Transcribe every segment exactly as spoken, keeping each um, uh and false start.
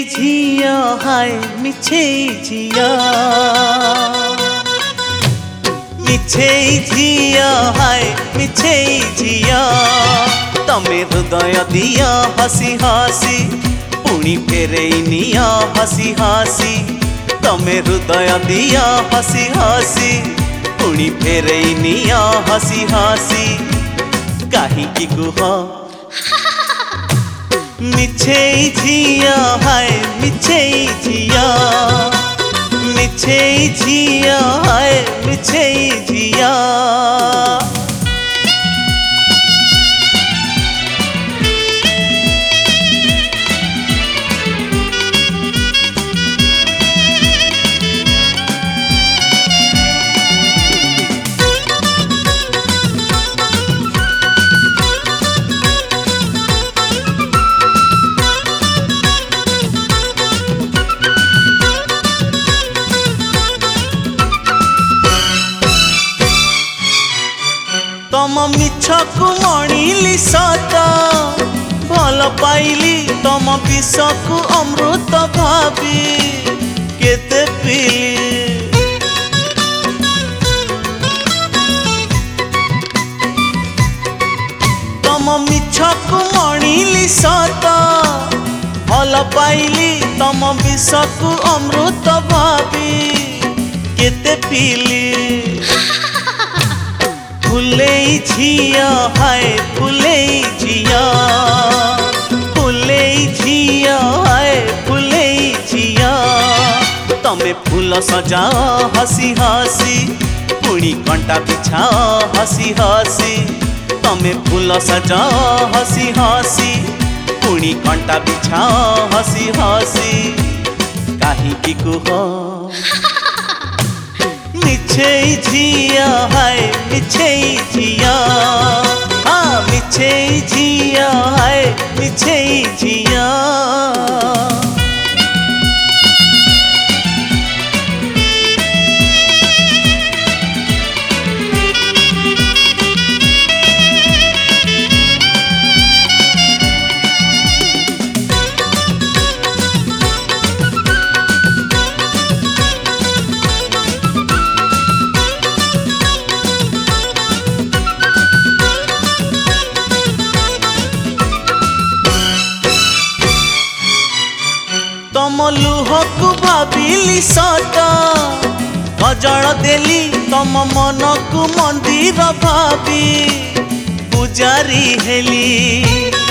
झिया हाय मिछे झिया मिछे झिया हाय मिछे झिया तमे हृदय दिया हसी हसी पुणी फेरे निया हसी हसी तमे हृदय दिया हसी हसी पुणी फेरे निया हसी हसी काहींकी कुह मिछे झिया हाय मिछे झिया मिछे झिया हाय मिछे झिया तम मिछकु मणिली सता भल पाइली तम विषकु अमृत भावी केते पीली तम मिछकु मणिली सता भल पाइली तम विषकु अमृत भावी केते पीली फुले झिया हाय फुले झिया फुले झिया हाय फुले झिया तमे फूल सजा हसी हसी पुणी कंटा बिछा हसी हसी तमे फूल सजा हसी हसी पुणी कंटा बिछा हसी हसी काहींकी कुह मिछे झिया हाय मिछे झिया हाँ मिछे झिया हाय मिछे झिया तम लुहकु भाविली सता गजल देली तम मन को मंदिर भावी पुजारी हेली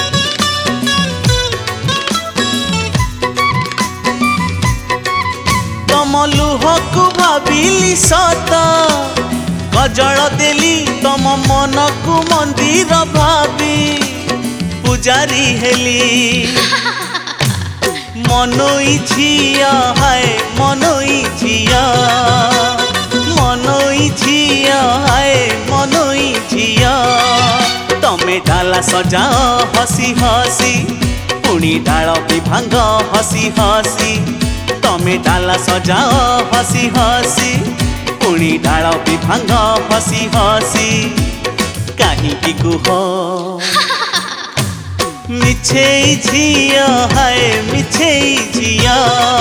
तम लुहकु भाविली सता गजल देली तम मन को मंदिर भावी पुजारी हेली मनोई झिया हाय मनोई झिया मनोई झिया हाय मनोई झिया तमे डाला सजा हसी हसी पुणी डाल भी भांग हसी हसी तमे डाला सजा हसी हसी पुणी डाल भी भांग हसी हसी काहींकी कुह मिछे झिया हाय मिछे झिया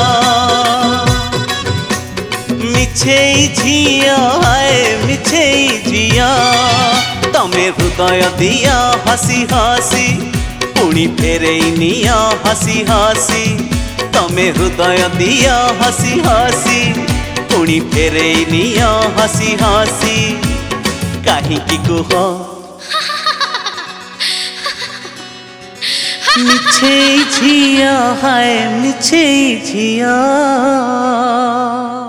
मिछे झिया हाय मिछे झिया तमे हृदय दिया हसी हसी पुणी फेरे निया हसी हसी तमे हृदय दिया हसी हसी पुणी फेरे निया हसी हसी काहींकी कुह मिछे झिया हाय मिछे झिया।